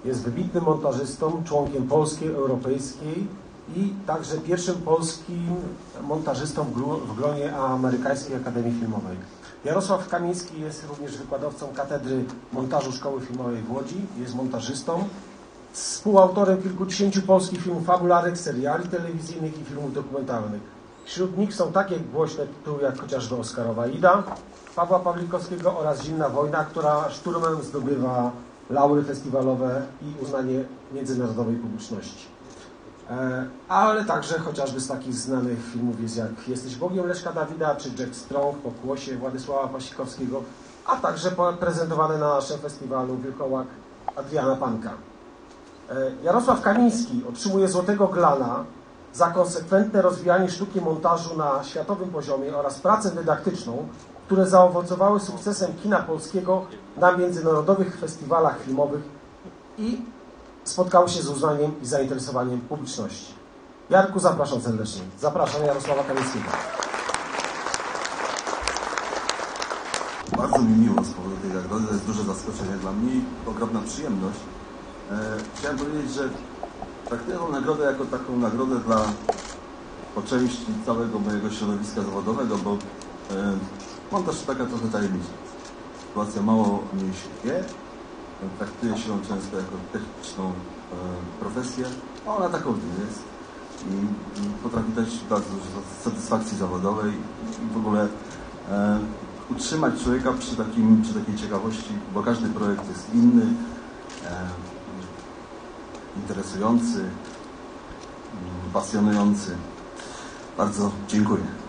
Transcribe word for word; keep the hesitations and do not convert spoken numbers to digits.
Jest wybitnym montażystą, członkiem Polskiej, Europejskiej i także pierwszym polskim montażystą w gronie Amerykańskiej Akademii Filmowej. Jarosław Kamiński jest również wykładowcą Katedry Montażu Szkoły Filmowej w Łodzi, jest montażystą, współautorem kilkudziesięciu polskich filmów fabularnych, seriali telewizyjnych i filmów dokumentalnych. Wśród nich są takie głośne tytuły jak chociażby Oscarowa Ida, Pawła Pawlikowskiego oraz Zimna wojna, która szturmem zdobywa laury festiwalowe i uznanie międzynarodowej publiczności. Ale także chociażby z takich znanych filmów jest jak Jesteś Bogiem Leszka Dawida, czy Jack Strong, Pokłosie Władysława Pasikowskiego, a także prezentowane na naszym festiwalu Wilkołak Adriana Panka. Jarosław Kamiński otrzymuje Złotego Glana za konsekwentne rozwijanie sztuki montażu na światowym poziomie oraz pracę dydaktyczną, które zaowocowały sukcesem kina polskiego na międzynarodowych festiwalach filmowych i spotkały się z uznaniem i zainteresowaniem publiczności. Jarku, zapraszam serdecznie. Zapraszam Jarosława Kamińskiego. Bardzo mi miło z powodu tej nagrody, to jest duże zaskoczenie dla mnie i ogromna przyjemność. E, chciałem powiedzieć, że traktuję tę nagrodę jako taką nagrodę dla po części całego mojego środowiska zawodowego, bo e, montaż to taka trochę tajemnica. Sytuacja mało o niej się wie. Traktuje się ją często jako techniczną e, profesję, a ona taką nie jest i, i potrafi dać bardzo dużo satysfakcji zawodowej i w ogóle e, utrzymać człowieka przy, takim, przy takiej ciekawości, bo każdy projekt jest inny, e, interesujący, pasjonujący. Bardzo dziękuję.